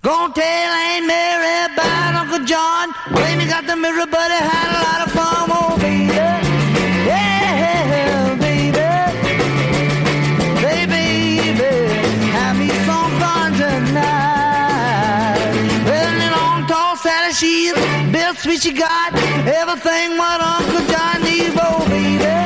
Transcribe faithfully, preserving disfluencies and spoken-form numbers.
Gonna tell Aunt Mary about Uncle John. Claim he got the mirror, but he had a lot of fun. Oh, baby, yeah, baby, hey, baby, have me some fun tonight. Well, in long, tall Sally, she's the best sweet she got. Everything what Uncle John needs, oh, baby.